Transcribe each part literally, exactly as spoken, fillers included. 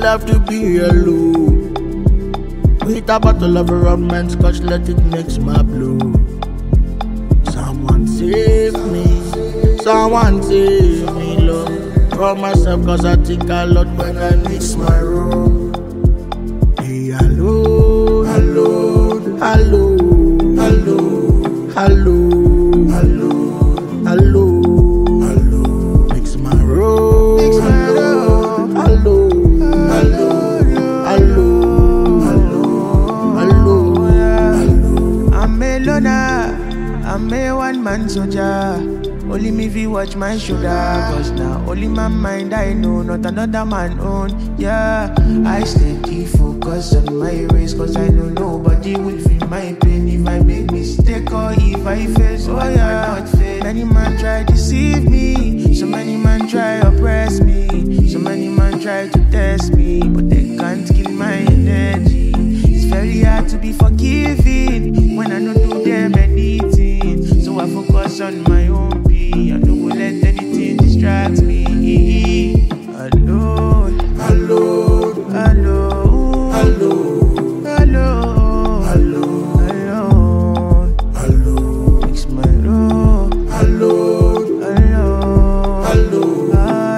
love to be alone with a bottle of rum and scotch, let it mix my blood. Someone save me, someone save me, Lord, from myself, cause I think a lot when I mix my rum. Hey, alone, alone, alone, alone, alone, alone, alone, alone, mix my rum, mix my rum, alone, alone, alone, alone, alone. I'm a loner, I'm a one-man soldier. Only me vi watch my shoulder, cause now only my mind I know, not another man own. Yeah, I steady focus on my race, cause I know nobody will feel my pain if I make mistake or if I fail. So I am not fail. Many man try deceive me, so many man try oppress me, so many man try to test me, but they can't kill my energy. It's very hard to be forgiving when I don't do them anything, so I focus on my own peace. I don't let anything distract me. Alone, alone, alone, alone, alone, alone, alone, alone, mix my room, alone, alone, alone,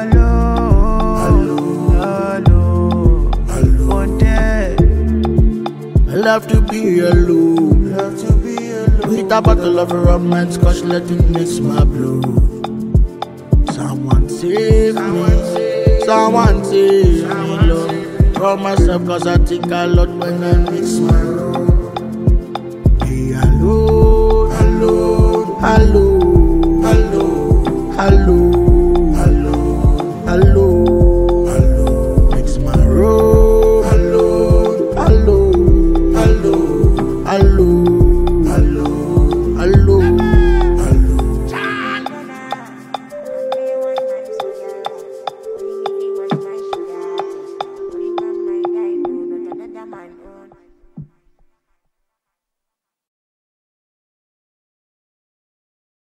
alone, alone, alone. On dead. I love to be alone, love to be alone, with a bottle of rum and scotch, let it mix my blood. Someone save me, someone save me, Lord, from myself, cause I think a lot when I mix my rum.